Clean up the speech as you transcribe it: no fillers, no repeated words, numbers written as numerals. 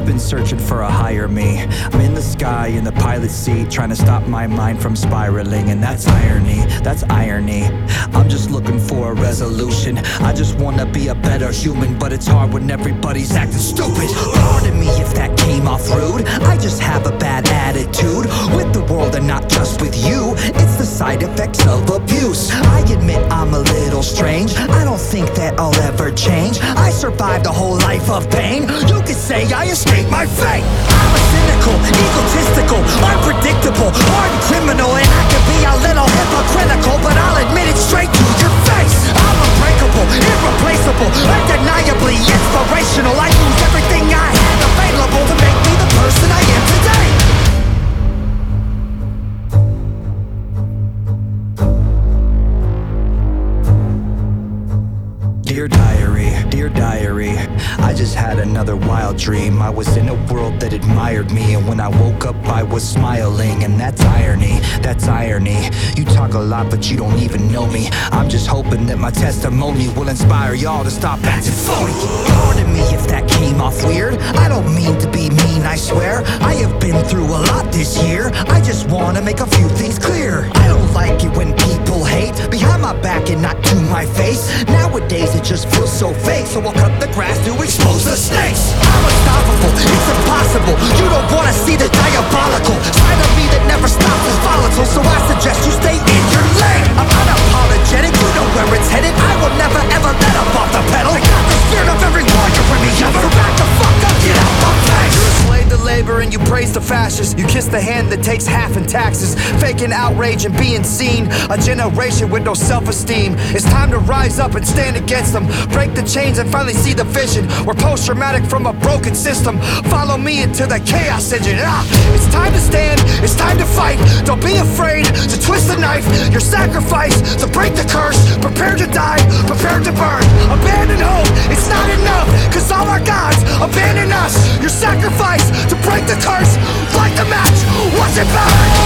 I've been searching for a higher me. I'm in the sky in the pilot seat, trying to stop my mind from spiraling. And that's irony, that's irony. I'm just looking for a resolution. I just wanna be a better human, but it's hard when everybody's acting stupid. Pardon me if that came off rude. I just have a bad attitude with the world and not just with you. It's the side effects of abuse. I admit I'm a little strange. I don't think that I'll ever change. I survived a whole life of pain. You could say I escaped my fate. I'm a cynical, egotistical, unpredictable, hardened criminal, and I can be a little hypocritical, but I'll admit it straight to your face. I'm unbreakable, irreplaceable, undeniably inspirational. I use everything I had available to make me the person I am today. Dear diary, I just had another wild dream. I was in a world that admired me, and when I woke up I was smiling. And that's irony, that's irony. You talk a lot but you don't even know me. I'm just hoping that my testimony will inspire y'all to stop acting phony. Pardon me if that came off weird. I don't mean to be mean, I swear. I have been through a lot this year. I just wanna make a few things clear. I don't like it when people hate behind my back and not to my face. Nowadays it just feels so fake, so I'll cut the grass to expose the snakes. I'm unstoppable, it's impossible. You don't wanna see the diabolical side of me that never stops is volatile, so I suggest you stay in your lane. I'm unapologetic, you know where it's headed. I will never ever let up off the pedal. I got the spirit of every warrior in me. Ever back the fuck up, get out my face. You're a slave to labor and you praise the fascists. You kiss the hand that takes half in taxes, faking outrage and being seen. A generation with no self-esteem. It's time to rise up and stand against them. Break the chains and finally see the vision. We're post-traumatic from a broken system. Follow me into the chaos engine. It's time to stand, it's time to fight. Don't be afraid to twist the knife. Your sacrifice to break the curse. Prepare to die, prepare to burn. Abandon hope, it's not enough, cause all our gods abandon us. Your sacrifice to break the curse, light the match, watch it burn.